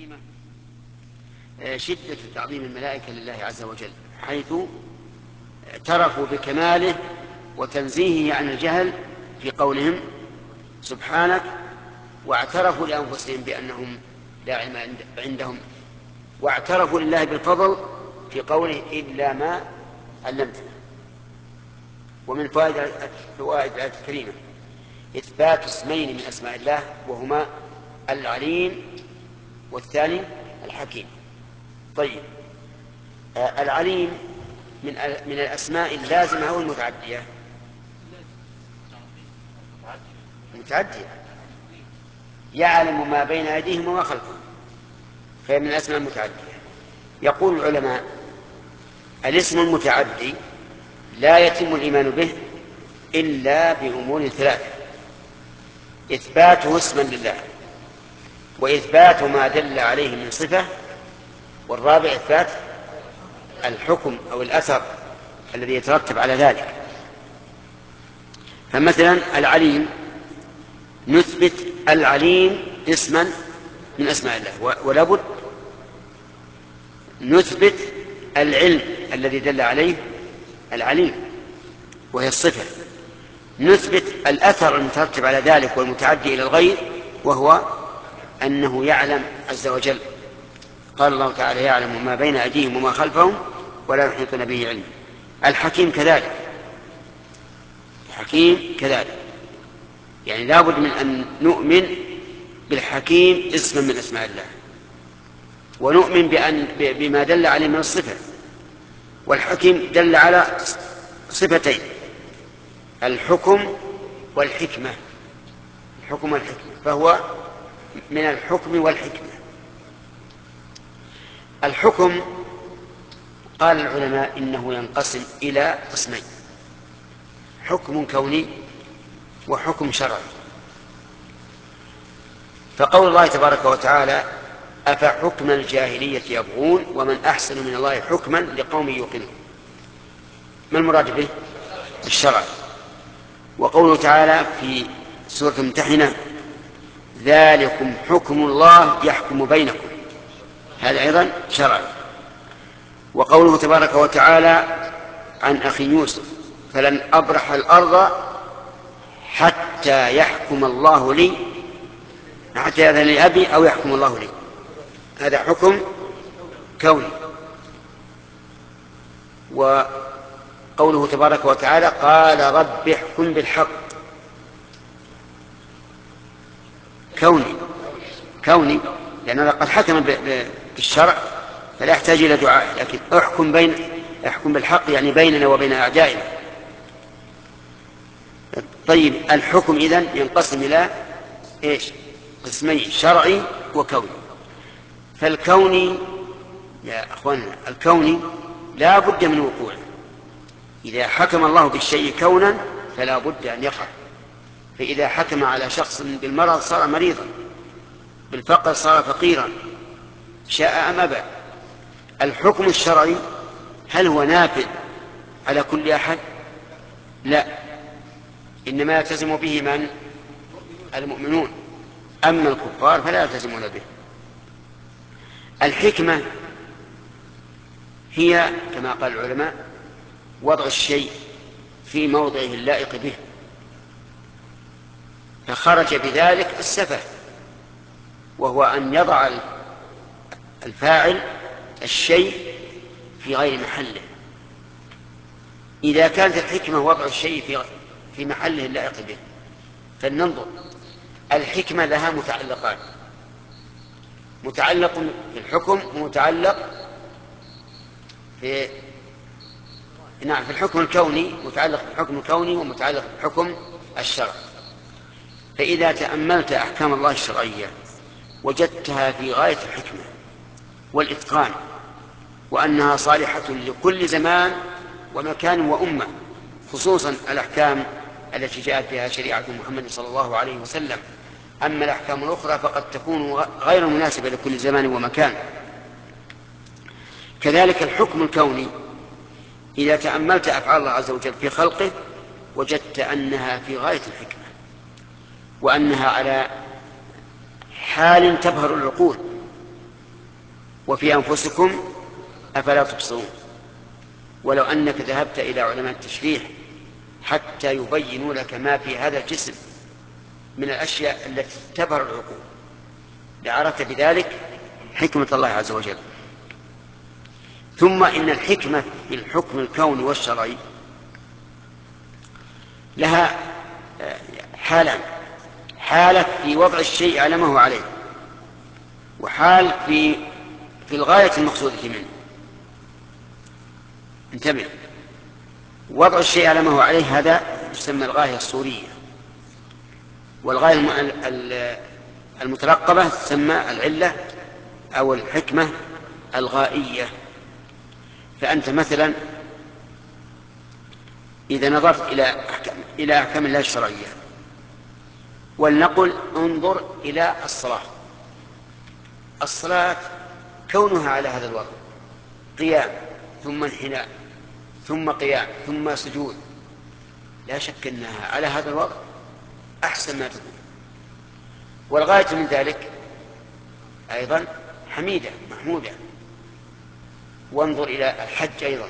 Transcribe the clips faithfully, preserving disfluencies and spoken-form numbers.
الكريمة شدة تعظيم الملائكة لله عز وجل، حيث اعترفوا بكماله وتنزيهه عن الجهل في قولهم سبحانك، واعترفوا لأنفسهم بأنهم لا علم عندهم، واعترفوا لله بالفضل في قوله إلا ما علمتنا. ومن فوائد الآية الكريمة إثبات اسمين من أسماء الله، وهما العليم والثاني الحكيم. طيب، آه العليم من من الأسماء اللازمة أو المتعدية؟ متعدية، يعلم ما بين أيديهم وما خلفهم، فهي من الأسماء المتعدية. يقول العلماء الاسم المتعدي لا يتم الإيمان به إلا بأمور ثلاثة: إثباته اسما لله، وإثبات ما دل عليه من صفة، والرابع إثبات الحكم أو الأثر الذي يترتب على ذلك. فمثلا العليم نثبت العليم اسما من أسماء الله، ولا بد نثبت العلم الذي دل عليه العليم وهي الصفة، نثبت الأثر المترتب على ذلك والمتعدي إلى الغير وهو أنه يعلم عز وجل. قال الله تعالى يعلم ما بين أيديهم وما خلفهم ولا يحيطون به علما. الحكيم كذلك، الحكيم كذلك، يعني لا بد من أن نؤمن بالحكيم اسما من أسماء الله، ونؤمن بأن بما دل عليه من الصفة. والحكيم دل على صفتين: الحكم والحكمة. الحكم والحكمة، فهو من الحكم والحكمة. الحكم قال العلماء إنه ينقسم إلى قسمين: حكم كوني وحكم شرعي. فقول الله تبارك وتعالى أفحكم الجاهلية يبغون ومن أحسن من الله حكما لقوم يوقنون، ما المراد به؟ الشرع. وقوله تعالى في سورة الممتحنة ذلكم حكم الله يحكم بينكم، هذا أيضا شرع. وقوله تبارك وتعالى عن أخي يوسف فلن أبرح الأرض حتى يحكم الله لي، حتى يأذن لي أبي أو يحكم الله لي، هذا حكم كوني. وقوله تبارك وتعالى قال رب احكم بالحق، كوني كوني لأنه قد حكم بالشرع فلا يحتاج إلى دعاء، لكن احكم بين احكم بالحق يعني بيننا وبين أعدائنا. طيب، الحكم إذن ينقسم إلى إيش؟ قسمين: شرعي وكوني. فالكوني يا أخواننا الكوني لا بد من وقوعه، إذا حكم الله بالشيء كونا فلا بد أن يقع. فإذا حكم على شخص بالمرض صار مريضا، بالفقر صار فقيرا، شاء أم أبى. الحكم الشرعي هل هو نافذ على كل أحد؟ لا، إنما يلتزم به من؟ المؤمنون، أما الكفار فلا يلتزمون به. الحكمة هي كما قال العلماء وضع الشيء في موضعه اللائق به، فخرج بذلك السفه، وهو أن يضع الفاعل الشيء في غير محله. إذا كانت الحكمة وضع الشيء في في محله اللائق به، فلننظر. الحكمة لها متعلقان: متعلق في الحكم ومتعلق في نعم في الحكم الكوني، متعلق بالحكم الكوني ومتعلق بالحكم الشرعي. فإذا تأملت أحكام الله الشرعية وجدتها في غاية الحكمة والإتقان، وأنها صالحة لكل زمان ومكان وأمة، خصوصا الأحكام التي جاءت بها شريعة محمد صلى الله عليه وسلم. أما الأحكام الأخرى فقد تكون غير مناسبة لكل زمان ومكان. كذلك الحكم الكوني، إذا تأملت أفعال الله عز وجل في خلقه وجدت أنها في غاية الحكمة، وأنها على حال تبهر العقول، وفي أنفسكم أفلا تبصرون. ولو أنك ذهبت إلى علماء التشريح حتى يبينوا لك ما في هذا الجسم من الأشياء التي تبهر العقول لعرفت بذلك حكمة الله عز وجل. ثم إن الحكمة في الحكم الكوني والشرعي لها حالان: حالة في وضع الشيء على ما هو عليه، وحال في في الغاية المقصودة منه. انتبه، وضع الشيء على ما هو عليه هذا يسمى الغاية الصورية، والغاية المترقبة تسمى العلة أو الحكمة الغائية. فأنت مثلا إذا نظرت إلى أحكام, إلى أحكام الله الشرعية، ولنقل انظر إلى الصلاة. الصلاة كونها على هذا الوضع، قيام ثم انحناء ثم قيام ثم سجود، لا شك أنها على هذا الوضع أحسن ما تكون. والغاية من ذلك أيضا حميدة محمودة. وانظر إلى الحج أيضا،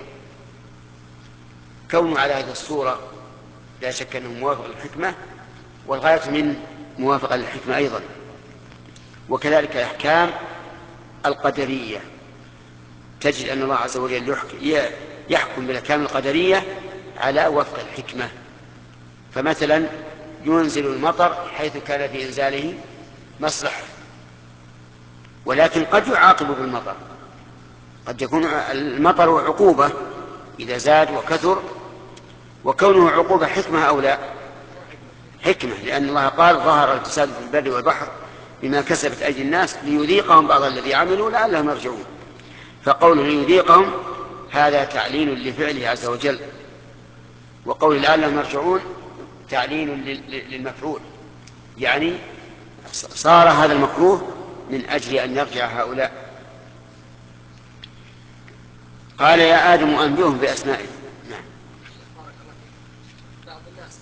كونه على هذه الصورة لا شك أنه موافق للحكمة، والغاية من موافقة للحكمة أيضا. وكذلك الأحكام القدرية، تجد أن الله عز وجل يحكم بالأحكام القدرية على وفق الحكمة. فمثلا ينزل المطر حيث كان في إنزاله مصلحة، ولكن قد يعاقب بالمطر، قد يكون المطر عقوبة إذا زاد وكثر، وكونه عقوبة حكمة أو لا؟ حكمة، لأن الله قال ظهر الفساد في البر والبحر بما كسبت أيدي الناس ليذيقهم بعض الذي عملوا لعلهم يرجعون. فقول ليذيقهم هذا تعليل لفعله عز وجل، وقول لعلهم يرجعون تعليل للمفعول، يعني صار هذا المكروه من أجل أن يرجع هؤلاء. قال يا آدم أنبئهم بأسمائهم. نعم. بعض الناس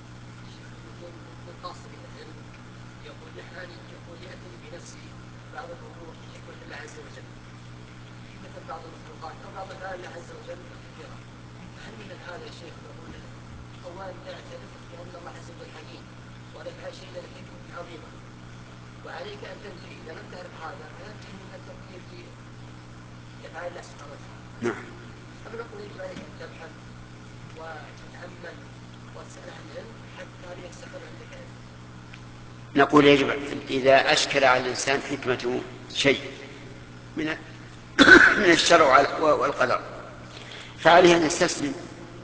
من قاصد العلم يقول يحاني يقول يأتي بنفسه بعض الأمور بحكمة الله عز وجل، مثل بعض المخلوقات أو بعض أفعال الله عز وجل كثيرة. هل من هذا يا شيخ يقول أولا نعترف بأن الله عز وجل حكيم ولا يفعل شيء له حكمة عظيمة، وعليك أن تنفي إذا لم تعرف هذا فينتهي من التفكير في أفعال الله سبحانه وتعالى. نعم. أما نقول يجب عليك أن تبحث وتتأمل وتسأل عن العلم حتى يستقر عندك علم. نقول يجب إذا أشكل على الإنسان حكمة شيء من من الشرع والقدر فعليه أن يستسلم.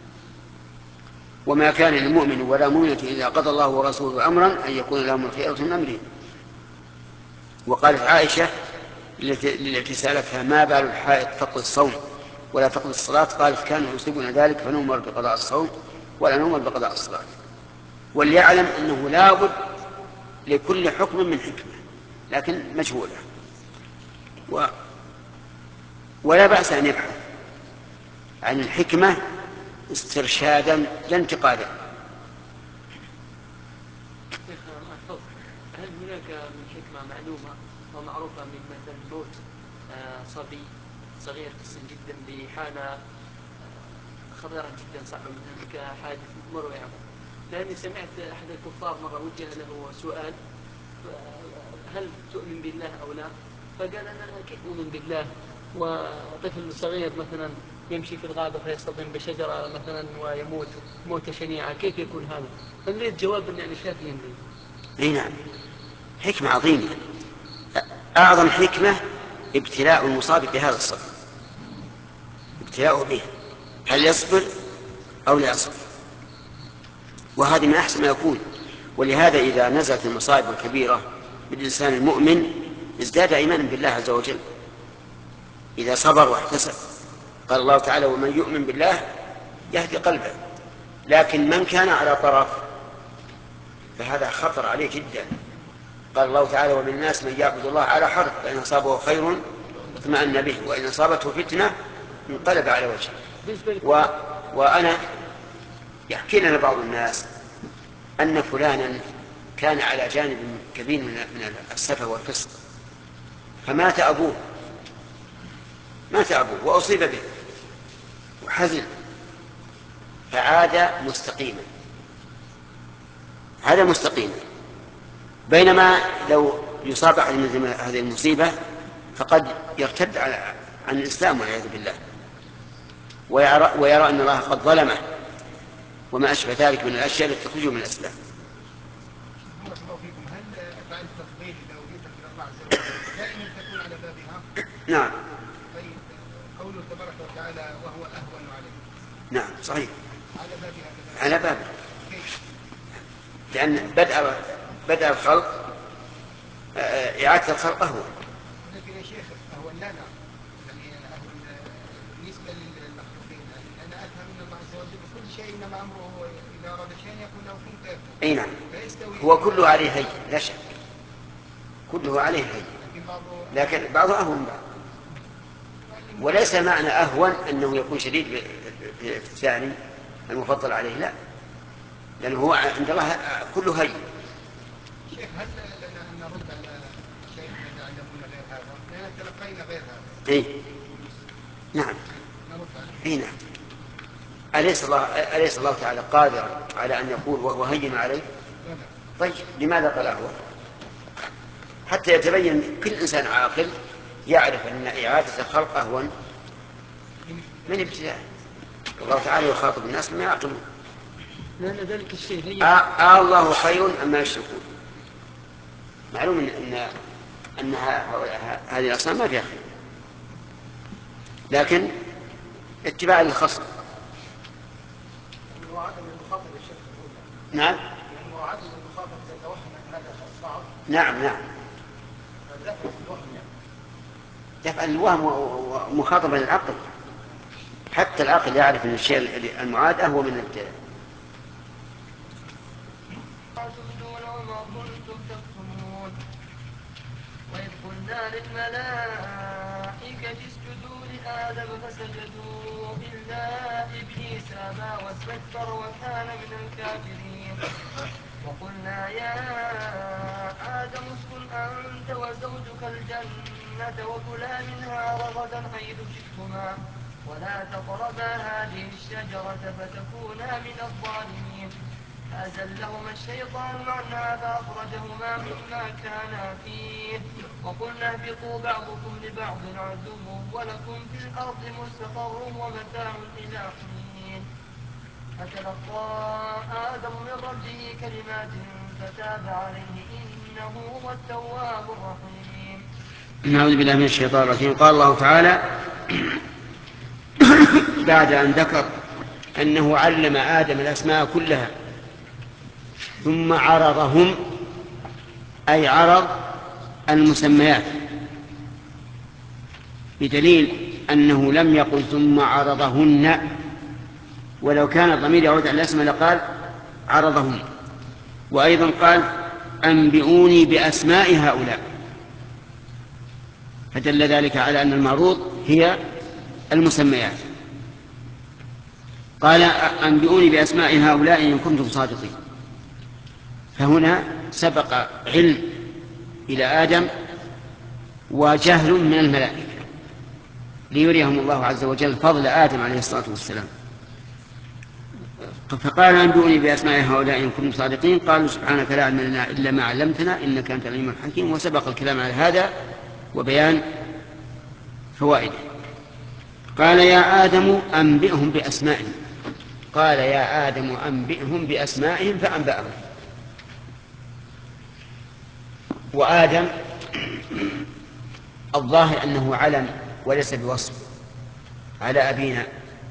وما كان للمؤمن ولا مؤمنة إذا قضى الله ورسوله أمرا أن يكون لهم الخيرة من أمرهم. وقالت عائشة التي سألتها ما بال الحائض تقضي الصوم ولا تقضي الصلاة، قالت كانوا يصيبون ذلك فنؤمر بقضاء الصوم ولا نؤمر بقضاء الصلاة. وليعلم أنه لا بد لكل حكم من حكمة لكن مجهولة، و... ولا بأس أن يبحث عن الحكمة استرشادا لا انتقادا. هل هناك من حكمة معلومة ومعروفة من مثلا موت صبي صغير في السن جدا بحالة خطيرة جدا صعبة مثلا كحادث مروي عنه؟ لأني سمعت أحد الكفار مرة وجه له سؤال هل تؤمن بالله أو لا؟ فقال أنا كيف أؤمن بالله وطفل صغير مثلا يمشي في الغابة فيصطدم بشجرة مثلا ويموت موتة شنيعة، كيف يكون هذا؟ فنريد جوابا يعني شافيا لي. اي نعم، حكمة عظيمة. أعظم حكمة ابتلاء المصاب بهذا الصبر، ابتلاءه به هل يصبر أو لا يصبر، وهذه من أحسن ما يكون. ولهذا إذا نزلت المصائب الكبيرة بالإنسان المؤمن ازداد إيمانا بالله عز وجل إذا صبر واحتسب. قال الله تعالى ومن يؤمن بالله يهدي قلبه. لكن من كان على طرف فهذا خطر عليه جدا. قال الله تعالى ومن الناس من يعبد الله على حرف فإن أصابه خير اطمأن به وإن أصابته فتنة انقلب على وجهه. و... وأنا يحكي لنا بعض الناس أن فلانا كان على جانب كبير من السفه والفسق فمات أبوه مات أبوه وأصيب به وحزن فعاد مستقيما، هذا مستقيما. بينما لو يصاب أحد من هذه المصيبة فقد يرتد عن الإسلام والعياذ بالله، ويرى, ويرى أن الله قد ظلمه وما أشبه ذلك من الأشياء التي تخرجه من الإسلام. هل بعد التفضيل إذا أضيفت إلى الله عز وجل دائما تكون على بابها؟ نعم. طيب قوله تبارك وتعالى وهو أهون عليه. نعم صحيح. على بابها. على بابها. لأن بدأ بدأ الخلق إعادة الخلق أهون. لكن يا شيخ أهون لنا يعني أهون بالنسبة للمخلوقين، لأن أفهم من الله عز وجل كل شيء إنما أمره إذا أراد شيئا يقول له كن فيكون. أي نعم. هو كله عليه هين لا شك، كله عليه هين، لكن بعضه أهون بعض. وليس معنى أهون أنه يكون شديد في الثاني المفضل عليه، لا، لأنه هو عند الله كله هين. شيخ هل لنا أن نرد على شيخ يتعلمون غير هذا؟ لأننا تلقينا غير هذا. إيه نعم. إيه نعم. أليس الله أليس الله تعالى قادرا على أن يقول وهو هين عليه؟ طيب لماذا قال أهون؟ حتى يتبين كل إنسان عاقل يعرف أن إعادة الخلق أهون من ابتداء. الله تعالى يخاطب الناس بما يعقلون. لأن ذلك الشيء هي آه آه الله خير أما يشركون. معلوم أن أن هذه الأصنام ما فيها خير، لكن اتباع للخصم. نعم. نعم نعم. دفع الوهم ومخاطبة للعقل، حتى العقل يعرف أن الشيء المعاد أهو من الابتلاء. وإذ قلنا للملائكة اسجدوا لآدم فسجدوا إلا إبليس أبى واستكبر وكان من الكافرين. وقلنا يا آدم اسكن أنت وزوجك الجنة وكلا منها رغدا حيث شئتما ولا تقربا هذه الشجرة فتكونا من الظالمين. فأزلهما الشيطان عنها فأخرجهما مما كانا فيه وقلنا اهبطوا بعضكم لبعض عدو ولكم في الأرض مستقر ومتاع إلى حين. فتلقى آدم من ربه كلمات فتاب عليه إنه هو التواب الرحيم. نعوذ بالله من الشيطان الرجيم. قال الله تعالى بعد أن ذكر أنه علم آدم الأسماء كلها ثم عرضهم، أي عرض المسميات، بدليل أنه لم يقل ثم عرضهن، ولو كان الضمير يعود على الاسم لقال عرضهن. وأيضا قال أنبئوني بأسماء هؤلاء، فدل ذلك على أن المعروض هي المسميات. قال أنبئوني بأسماء هؤلاء إن كنتم صادقين. فهنا سبق علم إلى آدم وجهل من الملائكة ليريهم الله عز وجل فضل آدم عليه الصلاة والسلام. فقال أنبئوني بأسماء هؤلاء إن كنتم صادقين. قالوا سبحانك لا علم لنا إلا ما علمتنا إنك أنت العليم الحكيم. وسبق الكلام على هذا وبيان فوائده. قال يا آدم أنبئهم بأسمائهم. قال يا آدم أنبئهم بأسمائهم فأنبأهم. وآدم الظاهر أنه علم وليس بوصف على أبينا،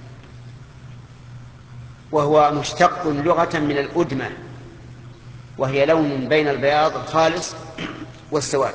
وهو مشتق لغة من الأدمة، وهي لون بين البياض الخالص والسواد.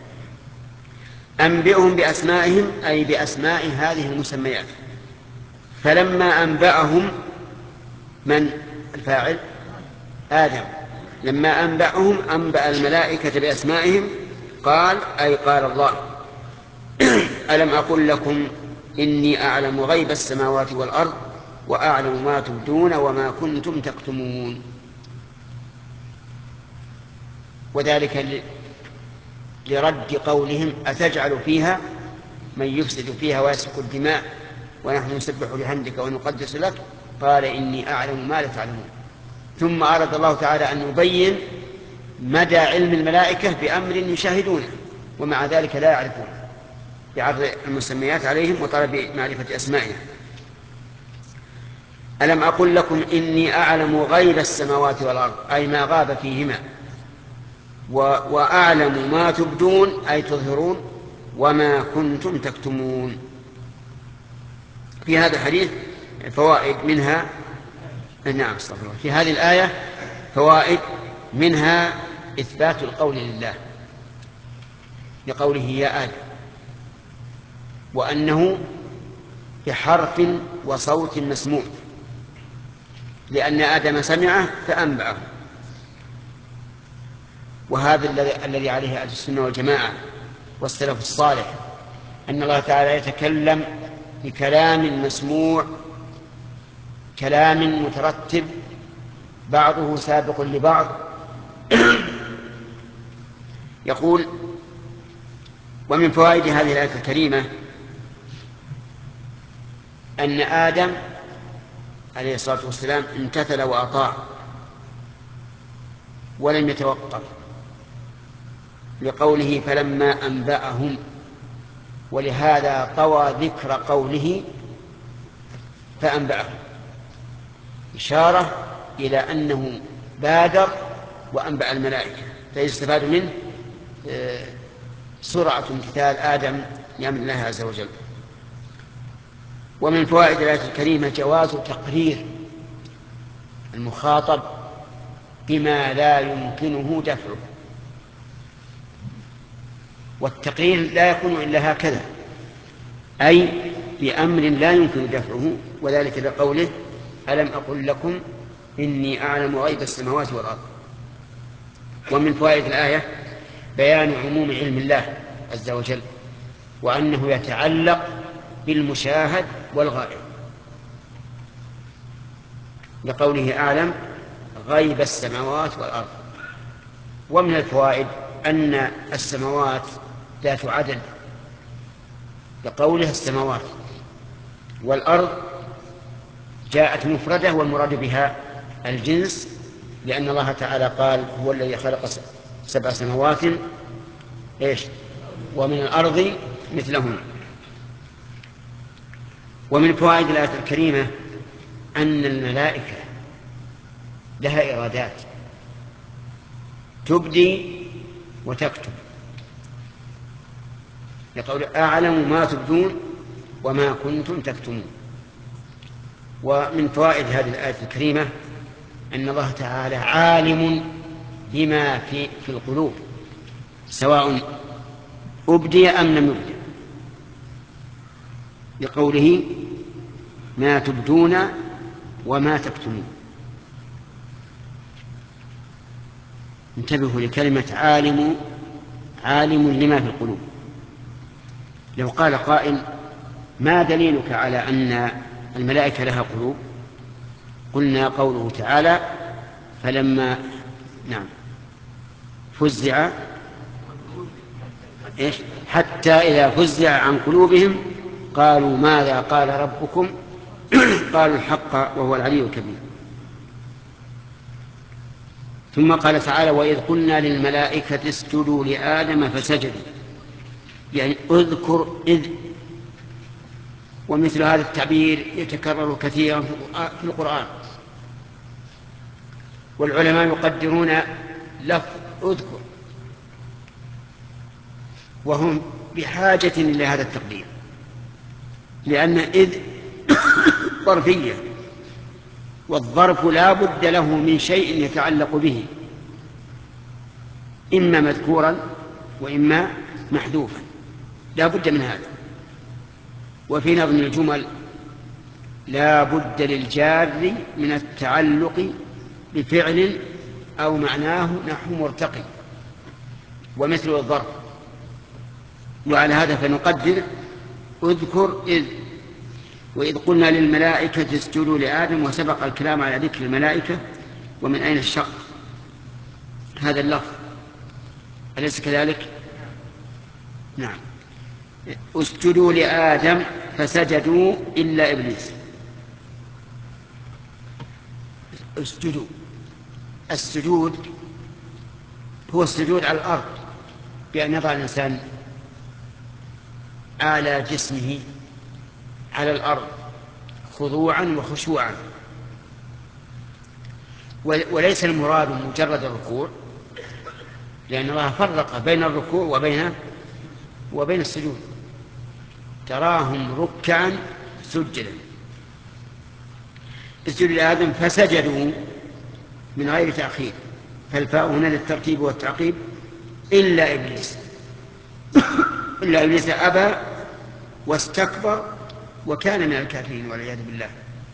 أنبئهم بأسمائهم أي بأسماء هذه المسميات. فلما أنبأهم، من الفاعل؟ آدم. لما أنبأهم أنبأ الملائكة بأسمائهم قال أي قال الله ألم أقل لكم إني أعلم غيب السماوات والأرض وأعلم ما تبدون وما كنتم تكتمون. وذلك لرد قولهم أتجعل فيها من يفسد فيها ويسفك الدماء ونحن نسبح بحمدك ونقدس لك قال إني أعلم ما لا تعلمون. ثم أراد الله تعالى أن يبين مدى علم الملائكة بأمر يشاهدونه ومع ذلك لا يعرفونه بعرض المسميات عليهم وطلب معرفة أسمائها. ألم أقل لكم إني أعلم غيب السماوات والأرض أي ما غاب فيهما وأعلم ما تبدون أي تظهرون وما كنتم تكتمون. في هذا الحديث فوائد منها نعم استغفر الله. في هذه الآية فوائد منها إثبات القول لله لقوله يا آدم وأنه بحرف وصوت مسموع لأن آدم سمعه فأنبأه. وهذا الذي عليه أهل السنة والجماعة والسلف الصالح أن الله تعالى يتكلم بكلام مسموع كلام مترتب بعضه سابق لبعض. يقول ومن فوائد هذه الآية الكريمة أن آدم عليه الصلاة والسلام امتثل وأطاع ولم يتوقف لقوله فلما أنبأهم ولهذا طوى ذكر قوله فأنبأهم إشارة إلى أنه بادر وأنبأ الملائكة فيستفاد منه سرعة امتثال آدم لأمر الله عز وجل. ومن فوائد الآية الكريمة جواز تقرير المخاطب بما لا يمكنه دفعه والتقرير لا يكون إلا هكذا أي بأمر لا يمكن دفعه وذلك لقوله ألم أقل لكم إني أعلم غيب السماوات والأرض. ومن فوائد الآية بيان عموم علم الله عز وجل وأنه يتعلق بالمشاهد والغائب لقوله أعلم غيب السماوات والأرض. ومن الفوائد أن السماوات ذات عدد لقولها السماوات والأرض جاءت مفردة والمراد بها الجنس لأن الله تعالى قال هو الذي خلق سبع سماوات إيش ومن الأرض مثلهن. ومن فوائد الآية الكريمة أن الملائكة لها إرادات تبدي وتكتب يقول أعلم ما تبدون وما كنتم تكتمون. ومن فوائد هذه الآية الكريمة أن الله تعالى عالم بما في, في القلوب سواء أبدي أم لم يبدي لقوله ما تبدون وما تكتمون. انتبهوا لكلمة عالم عالم لما في القلوب. لو قال قائل ما دليلك على أن الملائكة لها قلوب قلنا قوله تعالى فلما نعم فزع إيش حتى إذا فزع عن قلوبهم قالوا ماذا قال ربكم قالوا الحق وهو العلي الكبير. ثم قال تعالى وإذ قلنا للملائكة اسجدوا لآدم فسجدوا يعني اذكر إذ. ومثل هذا التعبير يتكرر كثيرا في القرآن والعلماء يقدرون لفظ اذكر وهم بحاجة إلى هذا التقدير لأن إذ ظرفية والظرف لا بد له من شيء يتعلق به إما مذكورا وإما محذوفا لا بد من هذا. وفي نظم الجمل لا بد للجار من التعلق بفعل أو معناه نحو مرتقي ومثل الظرف. وعلى هذا فنقدر اذكر إذ وإذ قلنا للملائكة اسجدوا لآدم وسبق الكلام على ذكر الملائكة ومن أين الشق هذا اللفظ أليس كذلك؟ نعم. اسجدوا لآدم فسجدوا إلا إبليس. اسجدوا، السجود هو السجود على الأرض بأن يضع الإنسان أعلى جسمه على الأرض خضوعا وخشوعا، وليس المراد مجرد الركوع، لأن الله فرق بين الركوع وبين وبين السجود، تراهم ركعا سجدا. اسجدوا لآدم فسجدوا من غير تأخير، فالفاء هنا للترتيب والتعقيب، إلا إبليس إلا إبليس أبى واستكبر وكان من الكافرين والعياذ بالله.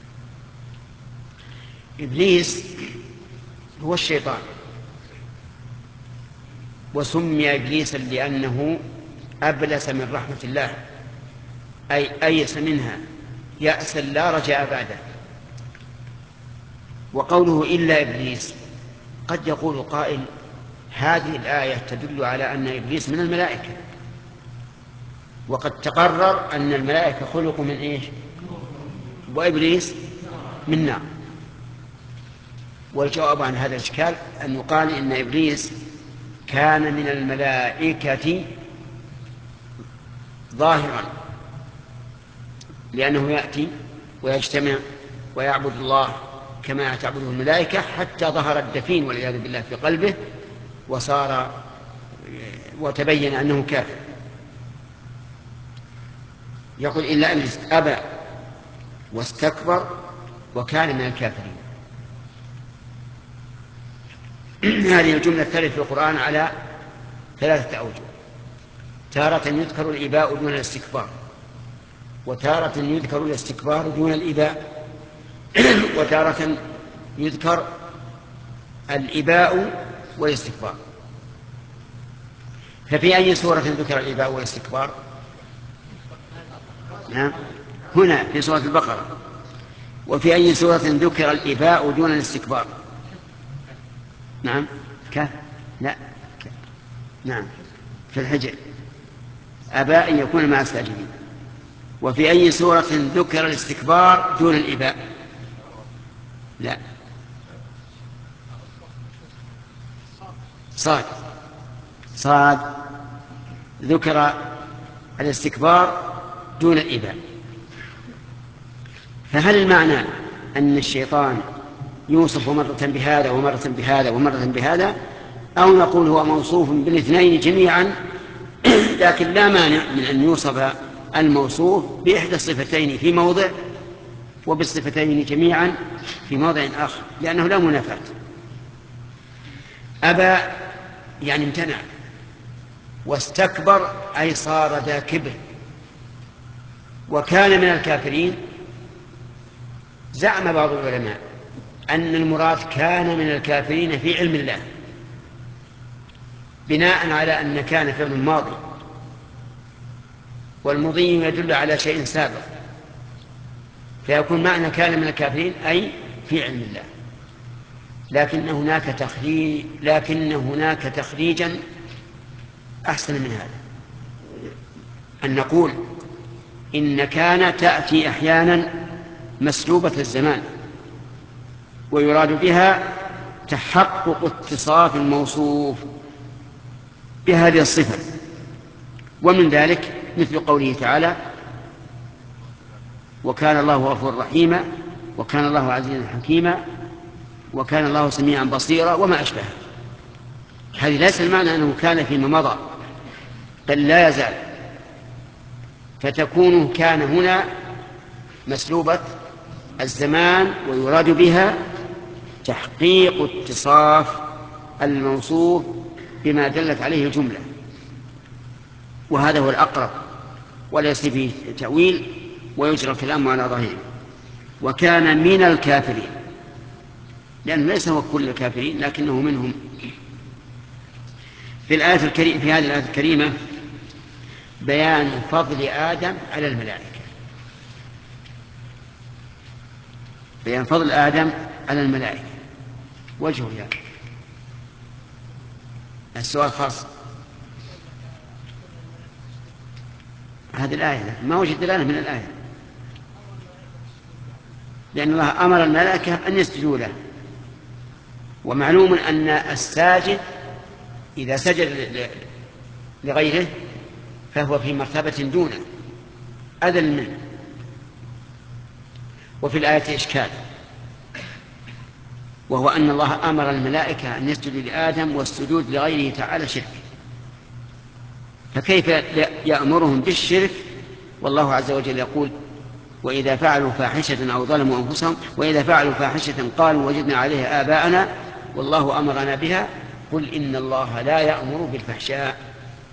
إبليس هو الشيطان، وسمي إبليسا لأنه أبلس من رحمة الله، أي أيس منها يأسا لا رجاء بعده. وقوله إلا إبليس، قد يقول قائل هذه الآية تدل على أن إبليس من الملائكة، وقد تقرر أن الملائكة خلقوا من إيش؟ وإبليس من نار. والجواب عن هذا الإشكال أن يقال إن إبليس كان من الملائكة ظاهرا، لأنه يأتي ويجتمع ويعبد الله كما تعبده الملائكة، حتى ظهر الدفين والعياذ بالله في قلبه وصار وتبين أنه كافر. يقول إلا إبليس أبى واستكبر وكان من الكافرين. هذه الجملة ترد في القرآن على ثلاثة أوجه: تارة يذكر الإباء دون الاستكبار، وتارة يذكر الاستكبار دون الإباء، وتارة يذكر الإباء والاستكبار. ففي أي سورة ذكر الإباء والاستكبار؟ نعم، هنا في سورة البقرة. وفي أي سورة ذكر الإباء دون الاستكبار؟ نعم، كهف، لا كهف. نعم، في الحجر، أبى أن يكون مع الساجدين. وفي أي سورة ذكر الاستكبار دون الإباء؟ لا، صاد صاد ذكر الاستكبار دون الإباء. فهل المعنى أن الشيطان يوصف مرة بهذا ومرة بهذا ومرة بهذا، أو نقول هو موصوف بالاثنين جميعا لكن لا مانع من أن يوصف الموصوف بإحدى الصفتين في موضع وبالصفتين جميعا في موضع آخر، لأنه لا منافاة. أبى يعني امتنع، واستكبر أي صار ذا كبر، وكان من الكافرين. زعم بعض العلماء أن المراد كان من الكافرين في علم الله، بناء على أن كان فعل ماضي، والمضي يدل على شيء سابق، فيكون معنى كان من الكافرين أي في علم الله. لكن هناك تخريج لكن هناك تخريجا أحسن من هذا، أن نقول إن كان تأتي أحيانا مسلوبة الزمان، ويراد بها تحقق اتصاف الموصوف بهذه الصفة. ومن ذلك مثل قوله تعالى: وكان الله غفورا رحيما، وكان الله عزيزا حكيما، وكان الله سميعا بصيرا، وما أشبه. هذه ليس المعنى أنه كان فيما مضى، بل لا يزال، فتكون كان هنا مسلوبة الزمان، ويراد بها تحقيق اتصاف الموصوف بما دلت عليه الجملة، وهذا هو الأقرب وليس فيه تأويل، ويجرى الكلام على ظاهره. وكان من الكافرين، لأنه ليس هو كل الكافرين لكنه منهم. في الآية الكريمة في هذه الآية الكريمة بيان فضل آدم على الملائكة، بيان فضل آدم على الملائكة. وجهه يعني السؤال خاص. هذه الآية ما وجد دلالة من الآية، لأن الله أمر الملائكة أن يسجدوا له، ومعلوم أن الساجد إذا سجد لغيره فهو في مرتبة دونه أذل منه. وفي الآية إشكال، وهو أن الله أمر الملائكة أن يسجدوا لآدم والسجود لغيره تعالى شرك، فكيف يأمرهم بالشرك والله عز وجل يقول وإذا فعلوا فاحشة أو ظلموا أنفسهم وإذا فعلوا فاحشة قالوا وجدنا عليها آباءنا والله أمرنا بها قل إن الله لا يأمر بالفحشاء.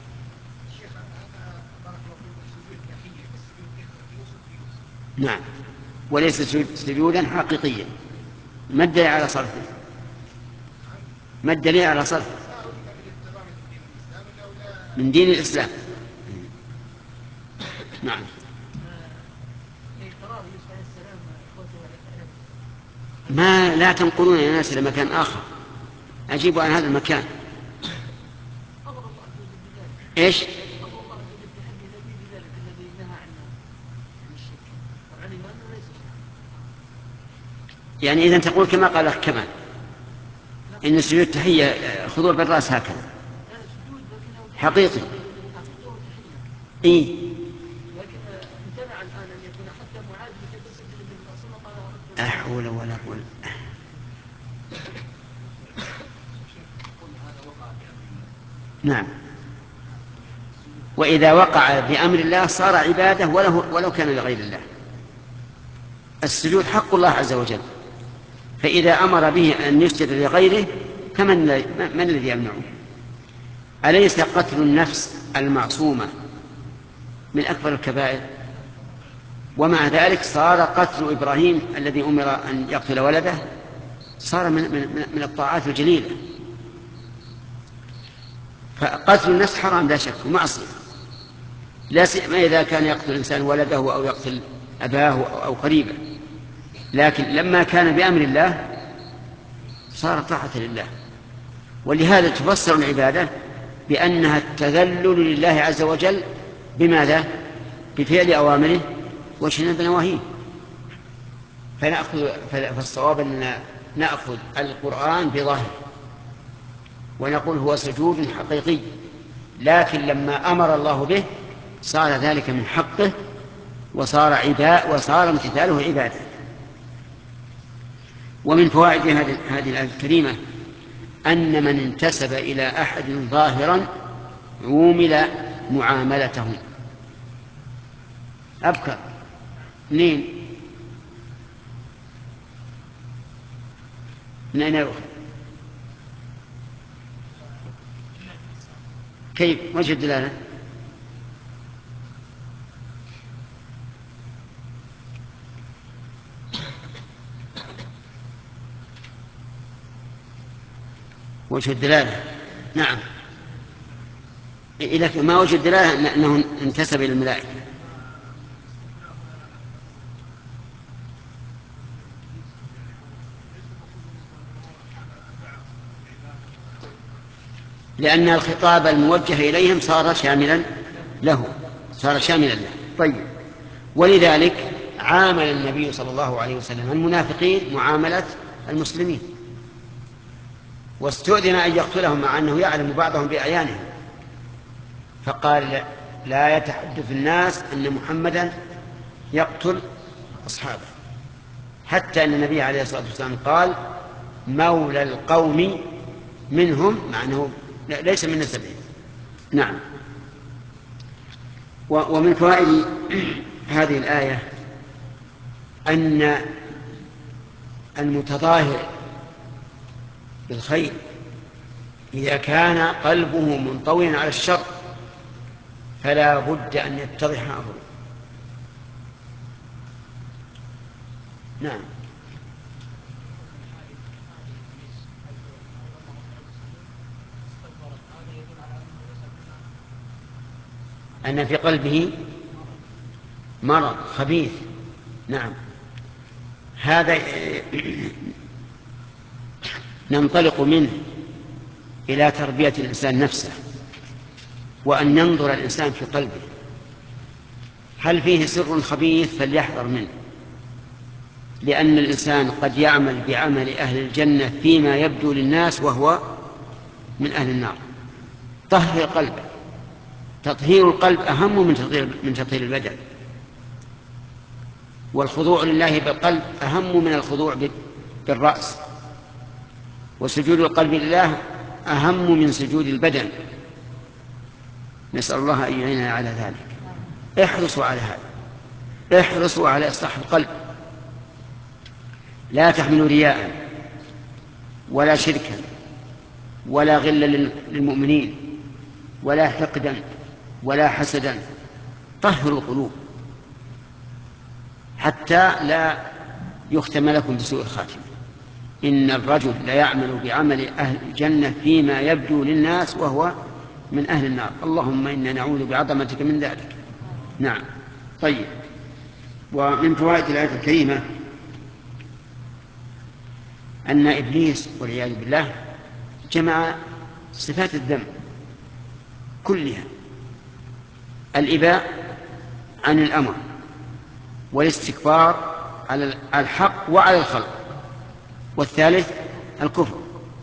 نعم، وليس سجودا حقيقيا. ما الدليل على صرفه؟ ما الدليل على صرفه؟ من دين الإسلام. نعم. ما لا تنقلون يا ناس إلى مكان آخر، أجيبوا عن هذا المكان. إيش؟ يعني إذن تقول كما قال لك كمان إن سجود التحية خضوع بالرأس هكذا حقيقي. إيه؟ لا حول ولا قوة. نعم، وإذا وقع بأمر الله صار عبادة ولو, ولو كان لغير الله. السجود حق الله عز وجل، فإذا أمر به أن يسجد لغيره فمن من الذي يمنعه؟ أليس قتل النفس المعصومة من أكبر الكبائر؟ ومع ذلك صار قتل إبراهيم الذي أمر أن يقتل ولده صار من, من, من الطاعات الجليلة. فقتل النفس حرام لا شك ومعصية، لا سيما إذا كان يقتل الإنسان ولده أو يقتل أباه أو قريبه، لكن لما كان بأمر الله صار طاعة لله. ولهذا تفسر العبادة بأنها التذلل لله عز وجل بماذا؟ بفعل أوامره واجتناب نواهيه. فنأخذ فالصواب أن نأخذ القرآن بظاهره ونقول هو سجود حقيقي، لكن لما أمر الله به صار ذلك من حقه وصار عباء وصار امتثاله عبادة. ومن فوائد هذه الآية الكريمة أن من انتسب إلى أحد ظاهرا عومل معاملته. أبكر منين؟ من أين يروح؟ كيف وجه الدلالة؟ وجه الدلالة نعم، إذا ما وجه الدلالة أنه انتسب إلى الملائكة. لأن الخطاب الموجه إليهم صار شاملا له، صار شاملا له. طيب، ولذلك عامل النبي صلى الله عليه وسلم المنافقين معاملة المسلمين، واستؤذن أن يقتلهم مع أنه يعلم بعضهم بأعيانهم، فقال لا يتحدث الناس أن محمدا يقتل أصحابه، حتى أن النبي عليه الصلاة والسلام قال مولى القوم منهم، مع أنه ليس من نسبه. نعم. ومن فوائد هذه الآية أن المتظاهر بالخير إذا كان قلبه منطويا على الشر فلا بد أن يتضح أمره. نعم. أن في قلبه مرض خبيث. نعم، هذا ننطلق منه إلى تربية الإنسان نفسه، وأن ينظر الإنسان في قلبه، هل فيه سر خبيث فليحذر منه، لأن الإنسان قد يعمل بعمل أهل الجنة فيما يبدو للناس وهو من أهل النار. طهر قلبه، تطهير القلب أهم من تطهير من تطهير البدن، والخضوع لله بالقلب أهم من الخضوع بالرأس، وسجود القلب لله أهم من سجود البدن. نسأل الله أن يعيننا على ذلك. احرصوا على هذا، احرصوا على إصلاح القلب، لا تحملوا رياء ولا شركا ولا غلا للمؤمنين ولا حقدا ولا حسدا. طهروا القلوب حتى لا يختم لكم بسوء الخاتمة. إن الرجل ليعمل بعمل أهل الجنة فيما يبدو للناس وهو من أهل النار. اللهم إنا نعوذ بعظمتك من ذلك. نعم. طيب، ومن فوائد الآية الكريمة أن إبليس والعياذ بالله جمع صفات الذنب كلها: الإباء عن الأمر، والاستكبار على الحق وعلى الخلق، والثالث الكفر.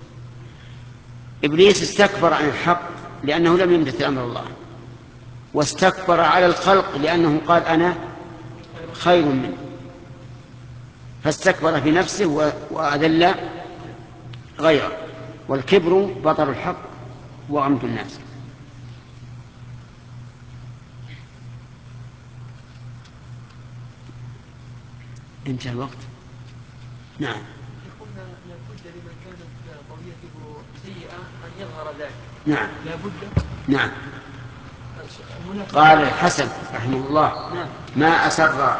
إبليس استكبر عن الحق لأنه لم يمتثل أمر الله، واستكبر على الخلق لأنه قال أنا خير منه، فاستكبر في نفسه وأذل غيره. والكبر بطر الحق وغمط الناس. انتهى الوقت. نعم. قلنا لابد لمن كانت طويته سيئة أن يظهر ذلك. نعم لابد. نعم. قال الحسن رحمه الله: نعم. ما أسر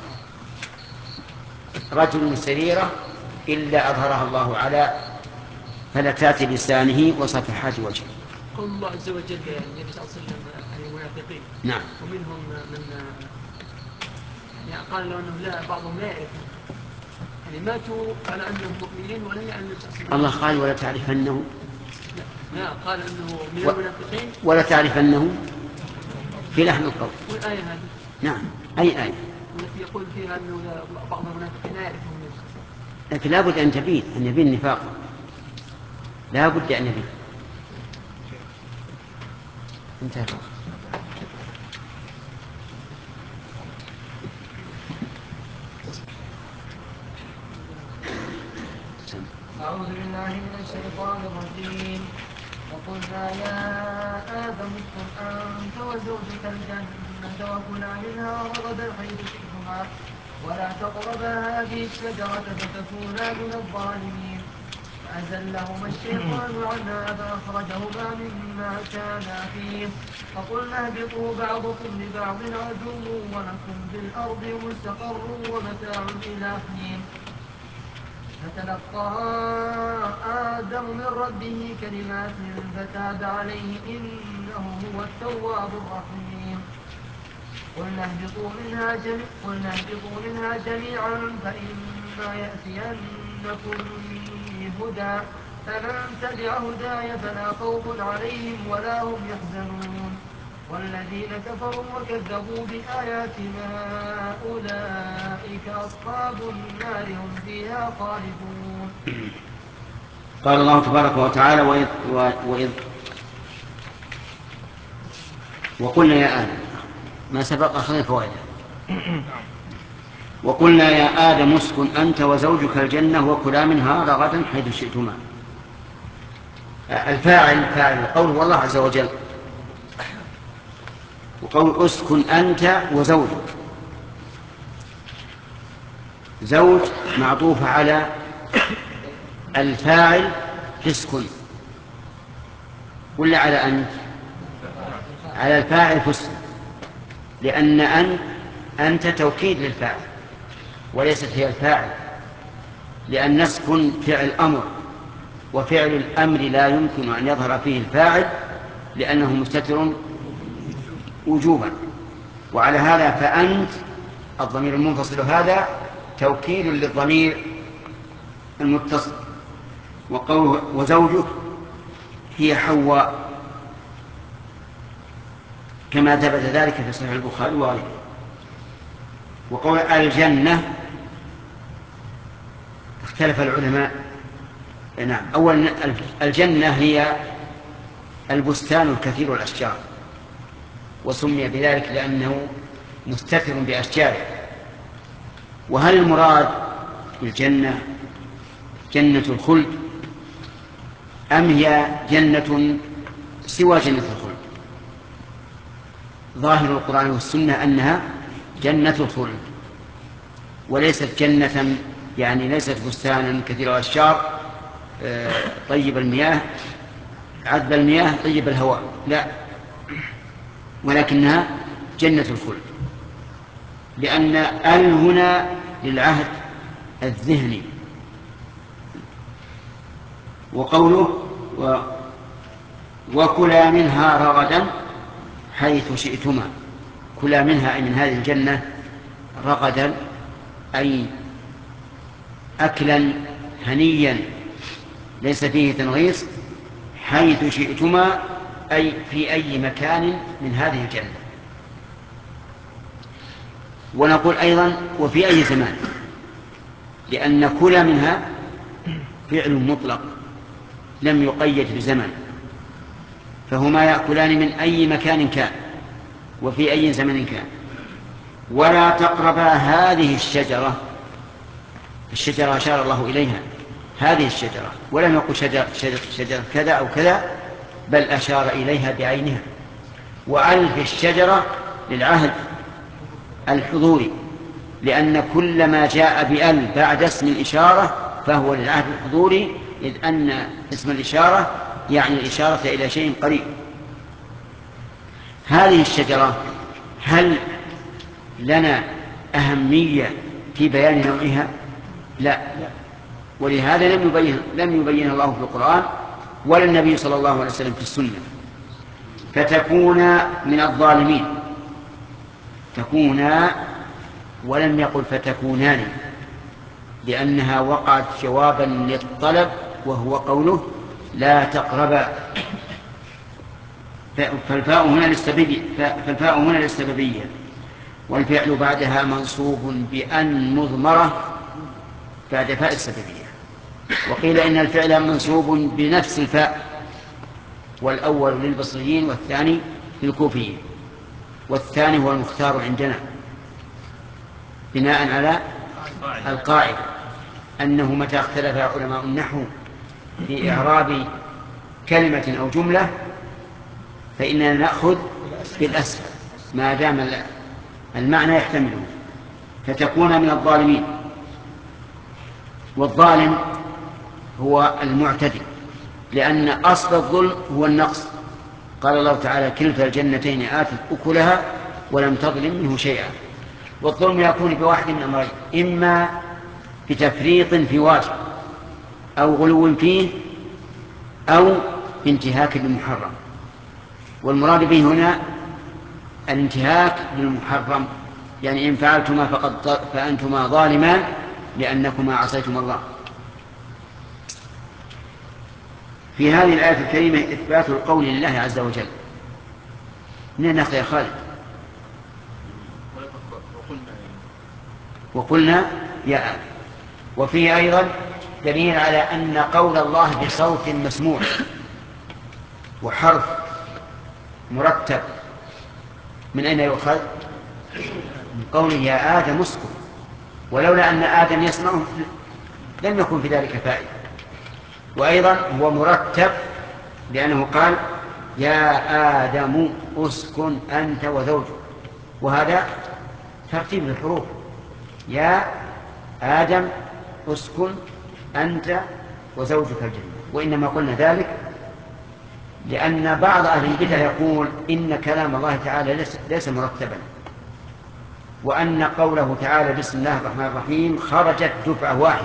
رجل سريرة إلا أظهرها الله على فلتات لسانه وصفحات وجهه. قول الله عز وجل النبي صلى الله عليه وسلم عن المنافقين. نعم. ومنهم من يعني قال له أنه لا، بعضهم لا يعرف، يعني ماتوا على أنهم مؤمنين ولم يعلموا. الله قال: ولا تعرفنه. لا, لا قال أنه من المنافقين. ولا تعرفنه في لحن القول. والآية هذه. نعم. أي آية؟ التي يقول فيها أنه بعض المنافقين لا يعرفهم. لكن لا بد أن تبين أن يبين النفاق، لا بد أن يبين. انتهى. أعوذ بالله من الشيطان الرجيم. وقلنا يا آدم اسكن أنت وزوجك الجنة وكلا منها رغدا حيث شئتما ولا تقربا هذه الشجرة فتكونا من الظالمين. فأزلهما الشيطان عنها فأخرجهما مما كانا فيه فقلنا اهبطوا بعضكم لبعض عدو ولكم في الأرض مستقر ومتاع إلى حين. فتلقى آدم من ربه كلمات فتاب عليه إنه هو التواب الرحيم. قلنا اهبطوا منها, جميع قلنا اهبطوا منها جميعا فإما يأتينكم مني هدى فمن تبع هداي فلا خوف عليهم ولا هم يحزنون. والذين كفروا وكذبوا بآياتنا أولئك أصحاب النار هم فيها خالدون. قال الله تبارك وتعالى: وإذ, وإذ وقلنا يا آدم، ما سبق أخذنا فوائده. وقلنا يا آدم اسكن أنت وزوجك الجنة وكلا منها رغدا حيث شئتما. الفاعل فاعل القول هو الله عز وجل، وقول اسكن أنت وزوجك، زوج معطوف على الفاعل اسكن، ولا على أنت؟ على الفاعل فسكن، لأن أنت أنت توكيد للفاعل وليست هي الفاعل، لأن نسكن فعل أمر، وفعل الأمر لا يمكن أن يظهر فيه الفاعل لأنه مستتر وجوبا. وعلى هذا فأنت الضمير المنفصل هذا توكيد للضمير المتصل. وقوله وزوجك هي حواء كما ثبت ذلك في صحيح البخاري وغيره. وقول الجنة اختلف العلماء. نعم، أولا الجنة هي البستان الكثير الأشجار، وسمي بذلك لأنه مستتر بأشجاره. وهل المراد بالجنة جنة الخلد أم هي جنة سوى جنة الخلد؟ ظاهر القرآن والسنة أنها جنة الخلد، وليست جنة يعني ليست بستانا كثير الأشجار طيب المياه عذب المياه طيب الهواء، لا، ولكنها جنة الخلد، لأن ال هنا للعهد الذهني. وقوله و وكلا منها رغدا حيث شئتما، كلا منها أي من هذه الجنة رغدا أي أكلا هنيا ليس فيه تنغيص، حيث شئتما أي في أي مكان من هذه الجنة. ونقول أيضا وفي أي زمان، لأن كل منها فعل مطلق لم يقيد بزمن، فهما يأكلان من أي مكان كان وفي أي زمن كان. ولا تقربا هذه الشجرة، الشجرة أشار الله إليها هذه الشجرة، ولم يقل شجرة, شجرة, شجرة كذا أو كذا، بل أشار إليها بعينها. وألف الشجرة للعهد الحضوري، لأن كل ما جاء بأل بعد اسم الإشارة فهو للعهد الحضوري، إذ أن اسم الإشارة يعني الإشارة إلى شيء قريب. هذه الشجرة هل لنا أهمية في بيان نوعها؟ لا، ولهذا لم يبين لم يبين الله في القرآن ولا النبي صلى الله عليه وسلم في السنة. فتكون من الظالمين، تكونا، ولم يقل فتكونان، لأنها وقعت جوابا للطلب وهو قوله لا تقربا. فالفاء هنا للسببية، فالفاء هنا للسببية، والفعل بعدها منصوب بأن مضمرة بعد فاء السببية. وقيل إن الفعل منصوب بنفس الفاء، والأول للبصريين والثاني للكوفيين، والثاني هو المختار عندنا بناء على القاعدة أنه متى اختلف علماء النحو في إعراب كلمة أو جملة فإننا نأخذ بالأسفل ما دام المعنى يحتمله. فتكون من الظالمين، والظالم هو المعتدي، لأن أصل الظلم هو النقص. قال الله تعالى كلتا الجنتين آتت أكلها ولم تظلم منه شيئا. والظلم يكون بواحد من أمرين، إما بتفريط في واجب أو غلو فيه أو بانتهاك للمحرم. والمراد به هنا الانتهاك للمحرم، يعني إن فعلتما فقد فأنتما ظالمان لأنكما عصيتم الله. في هذه الآية الكريمة إثبات القول لله عز وجل. من ناخذ يا خالد؟ وقلنا يا آل. وفيه أيضا دليل على أن قول الله بصوت مسموع وحرف مرتب. من أين يؤخذ؟ من قوله يا آدم اسكن، ولولا أن آدم يسمعه لم يكن في ذلك فائدة. وأيضا هو مرتب لأنه قال يا آدم اسكن أنت وزوجك، وهذا ترتيب الحروف، يا آدم اسكن أنت وزوجك الجنة. وإنما قلنا ذلك لأن بعض أهل البدع يقول إن كلام الله تعالى ليس مرتبا، وأن قوله تعالى بسم الله الرحمن الرحيم خرجت دفعة واحدة،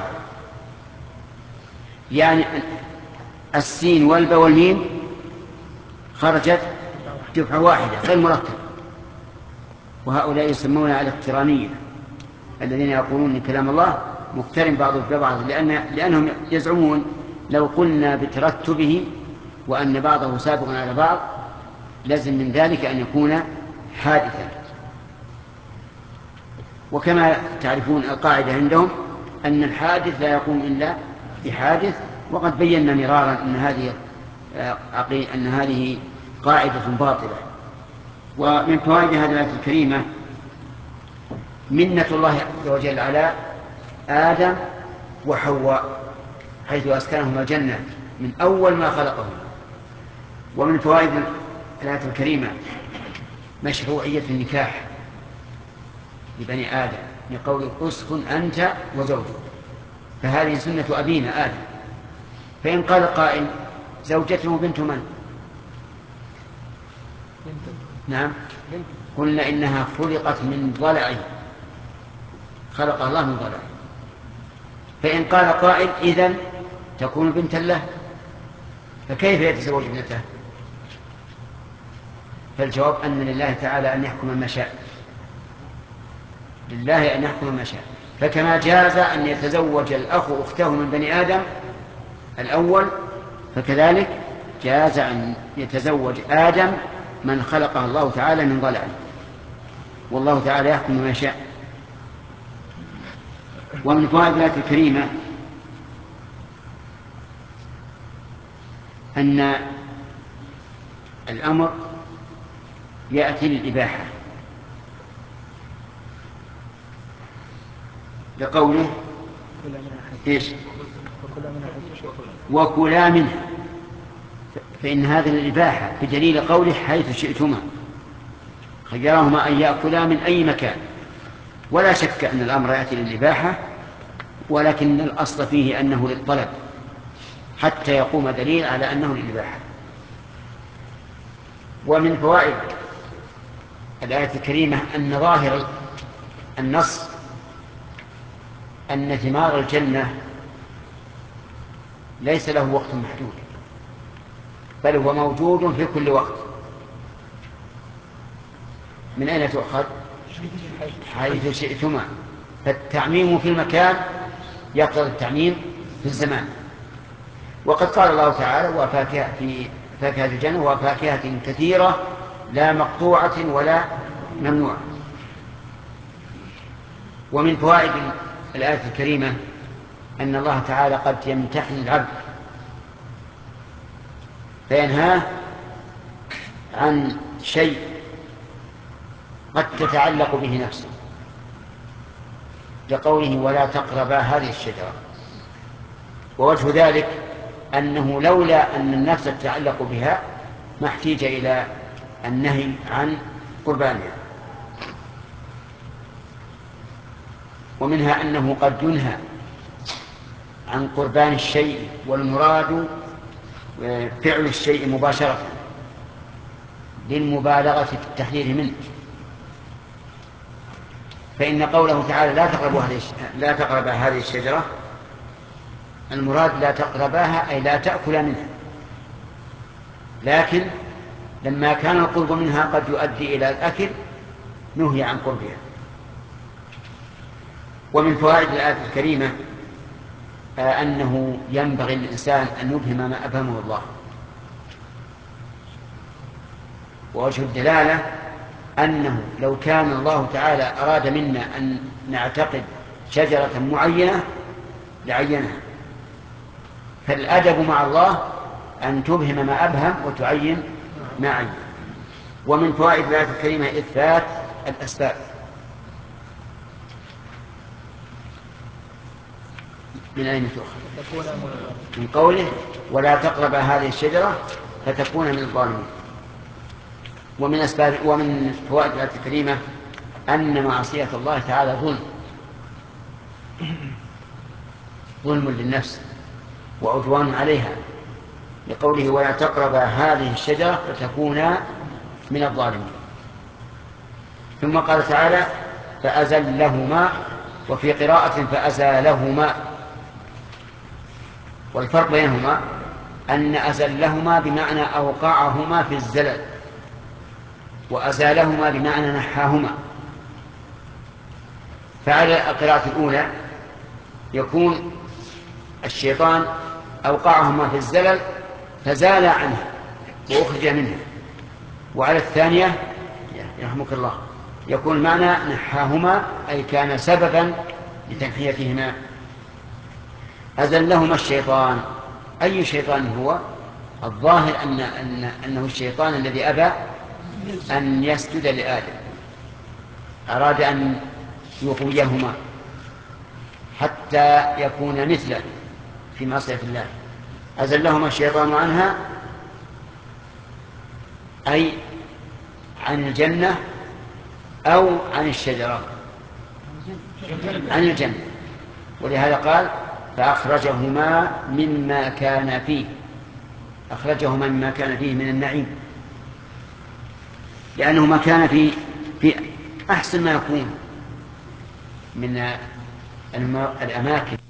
يعني السين والباء والميم خرجت دفعة واحدة غير مرتب. وهؤلاء يسمون على الاقترانية، الذين يقولون إن كلام الله مقترن بعضه ببعض، لأن لأنهم يزعمون لو قلنا بترتبه وأن بعضه سابق على بعض لازم من ذلك أن يكون حادثا. وكما تعرفون القاعدة عندهم أن الحادث لا يقوم إلا بحادث، وقد بينا مرارا أن هذه أن هذه قاعدة باطلة. ومن فوائد هذه الآية الكريمة منة الله عز وجل على آدم وحواء حيث أسكنهما الجنة من أول ما خلقهم. ومن فوائد الآية الكريمة مشروعية النكاح لبني آدم لقول اسكن أنت وزوجك، فهذه سنة أبينا آدم. فإن قال قائل زوجته بنت من؟ نعم، قلنا إنها خلقت من ضلعه، خلق الله من ضلعه. فإن قال قائل إذن تكون بنتا له، فكيف يتزوج ابنته؟ فالجواب أن لله تعالى أن يحكم ما شاء، لله أن يحكم ما شاء. فكما جاز أن يتزوج الأخ أخته من بني آدم الأول، فكذلك جاز أن يتزوج آدم من خلقه الله تعالى من ضلع، والله تعالى يحكم ما شاء. ومن فوائد الآية الكريمة أن الأمر يأتي للإباحة لقوله إيش؟ وكلا منها، فإن هذا للإباحة بدليل قوله حيث شئتما، خيرهما أن يأكلا من أي مكان. ولا شك أن الأمر يأتي للإباحة، ولكن الأصل فيه أنه للطلب حتى يقوم دليل على أنه للإباحة. ومن فوائد الآية الكريمة أن ظاهر النص أن ثمار الجنة ليس له وقت محدود، بل هو موجود في كل وقت. من أين تؤخذ؟ حيث شئتما، فالتعميم في المكان يقتضي التعميم في الزمان. وقد قال الله تعالى وفاكهة في فاكهة الجنة وفاكهة كثيرة لا مقطوعة ولا ممنوعة. ومن فوائد الآية الكريمة أن الله تعالى قد يمتحن العبد فينهاه عن شيء قد تتعلق به نفسه، لقوله ولا تقربا هذه الشجرة. ووجه ذلك أنه لولا أن النفس تتعلق بها ما احتيج إلى النهي عن قربانها. ومنها أنه قد ينهى عن قربان الشيء والمراد فعل الشيء مباشرة للمبالغة في التحذير منه. فإن قوله تعالى لا تقربوا هذه لا تقربا هذه الشجرة، المراد لا تقرباها أي لا تأكل منها، لكن لما كان القرب منها قد يؤدي إلى الأكل نهي عن قربها. ومن فوائد الآية الكريمة أنه ينبغي للإنسان أن يبهم ما أبهمه الله. ووجه الدلالة أنه لو كان الله تعالى أراد منا أن نعتقد شجرة معينة لعينها، فالأدب مع الله أن تبهم ما أبهم وتعين ما عين. ومن فوائد الآية الكريمة إثبات الأسباب. من أين تؤخذ؟ من قوله ولا تقرب هذه الشجرة فتكون من الظالمين. ومن أسباب ومن فوائد الآية الكريمة أن معصية الله تعالى ظلم ظلم للنفس وعدوان عليها، لقوله ولا تقرب هذه الشجرة فتكونا من الظالمين. ثم قال تعالى فأزلهما، وفي قراءة فأزالهما. والفرق بينهما أن أزلهما بمعنى أوقعهما في الزلل، وأزالهما بمعنى نحاهما. فعلى القراءة الأولى يكون الشيطان أوقعهما في الزلل فزال عنه وأخرج منه، وعلى الثانية يرحمك الله يكون معنى نحاهما أي كان سببا لتنحيتهما. أزلهما الشيطان. أي شيطان هو؟ الظاهر أن أن أنه الشيطان الذي أبى أن يسجد لآدم، أراد أن يغويهما حتى يكون مثله في معصية الله. أزلهما الشيطان عنها أي عن الجنة أو عن الشجرة، عن الجنة، ولهذا قال فأخرجهما مما كان فيه، أخرجهما مما كان فيه من النعيم، لأنه ما كان في في أحسن ما يكون من الأماكن